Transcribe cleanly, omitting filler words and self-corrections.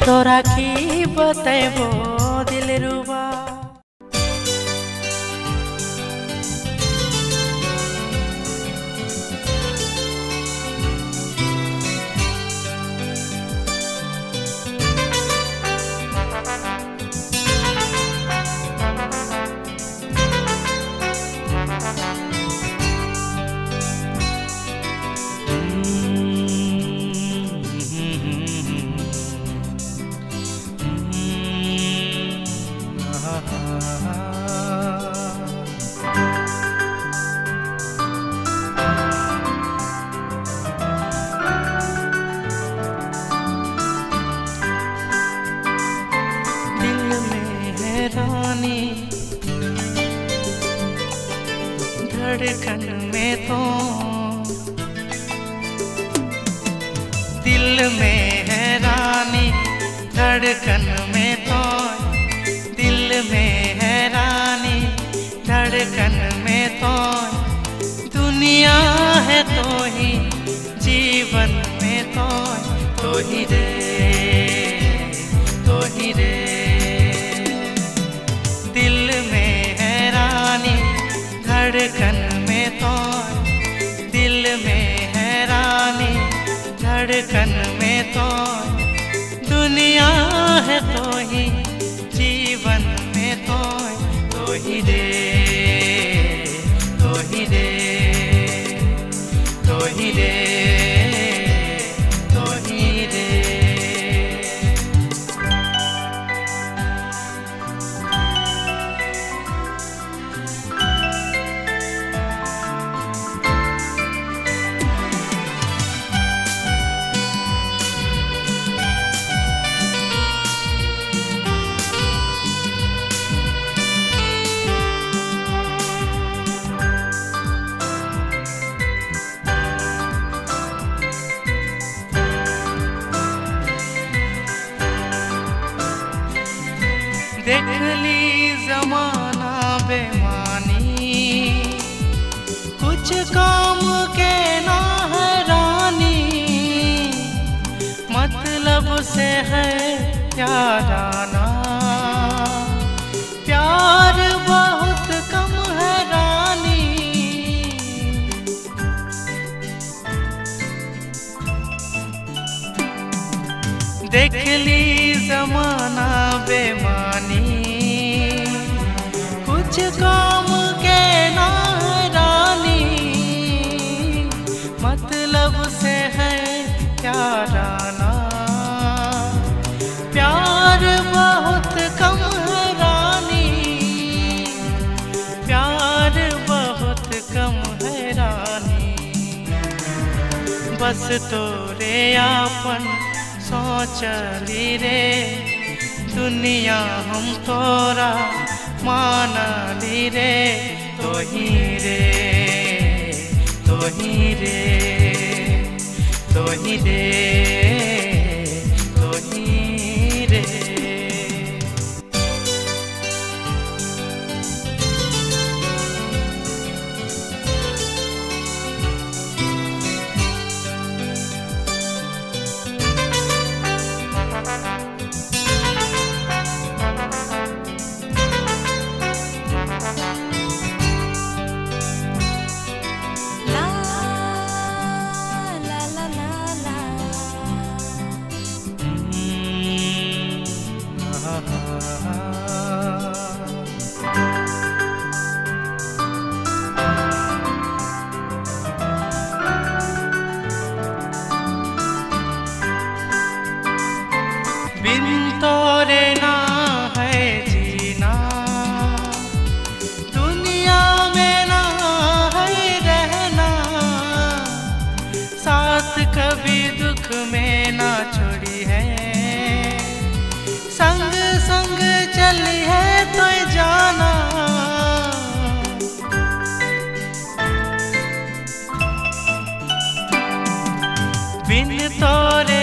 तोरा की बतेबो दिलरुबा। रानी धड़कन में तो दिल में है रानी, धड़कन में तो दिल में है रानी, धड़कन में तो दुनिया है तो ही जीवन में तो ही रे, तो ही रे। धड़कन में तो दिल में है रानी, धड़कन में तो दुनिया है तो ही जीवन में तो ही रे, तो ही रे, तो ही रे, तो ही रे। देख ली जमाना बेमानी, कुछ काम के ना है रानी, मतलब से है प्याराना, प्यार बहुत कम है रानी। देख ली जमाना बेमानी, कुछ काम के ना रानी, मतलब से है प्याराना, प्यार बहुत कम है रानी, प्यार बहुत कम है रानी। बस तोरे आपन सोचली रे दुनिया हम तोरा मानली रे, तो ही रे, तो ही रे, तो ही रे, तो ही रे। बिन तोरे ना है जीना, दुनिया में ना है रहना, साथ कभी दुख में ना छोड़ी है, संग संग चली है तो जाना। बिन तोरे